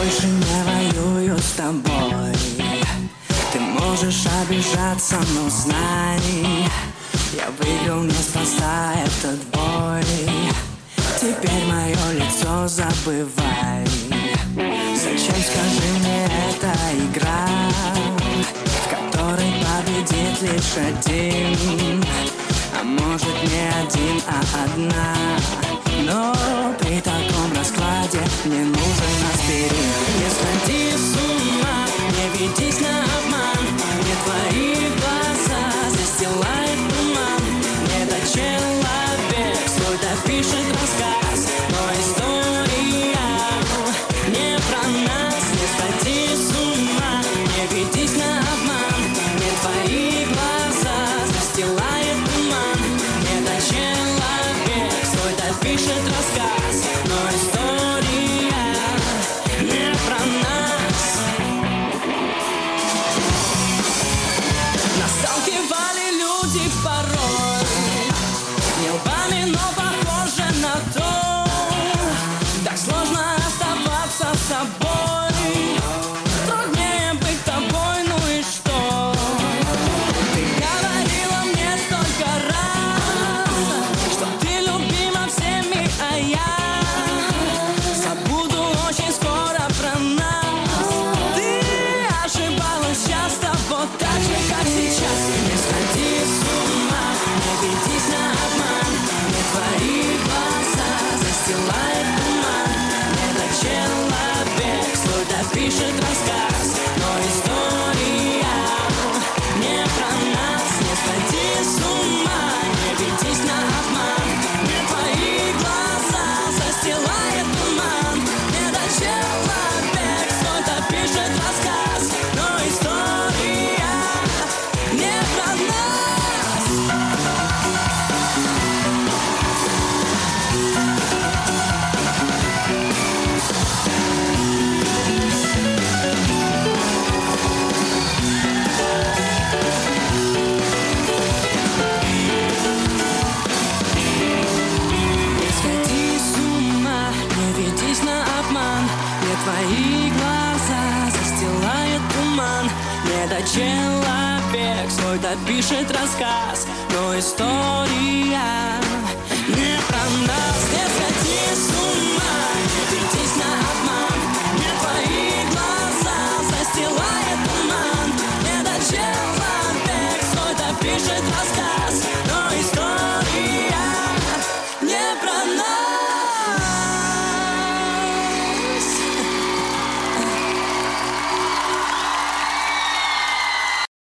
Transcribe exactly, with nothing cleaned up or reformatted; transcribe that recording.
больше не воюю с тобой. Ты можешь обижаться, но знай, я выиграл неспроста этот бой. Теперь мое лицо забывай. Зачем, скажи мне, эта игра, в которой победит лишь один? А может не один, а одна. Но при таком раскладе мне нужен аспирин. Не сходи с ума, не ведись на обман. Мне твои глаза застилает туман. Этот человек свой допишет рассказ, но история не про нас. Не сходи с ума, не ведись на обман. Мне твои глаза застилает туман. Этот человек свой допишет рассказ, но история не про нас. Нас сталкивали люди порой, не лбами, но похоже на то. Так сложно оставаться собой, труднее быть тобой, ну и что? Ты говорила мне столько раз, что ты любима всеми, а я забуду очень скоро про нас. Ты ошибалась часто, вот так же, как сейчас. Не сходи с ума, не ведись на обман. Мне твои глаза застилает туман. Этот человек свой допишет рассказ, но история не про нас. Не сходи с ума, не ведись на обман. Мне твои глаза застилает туман. Этот человек свой допишет рассказ, но история не про нас. Не сходи с ума, не ведись на обман. Мне твои глаза застилает туман. Этот человек свой допишет рассказ, но история не про нас. Не сходи с ума.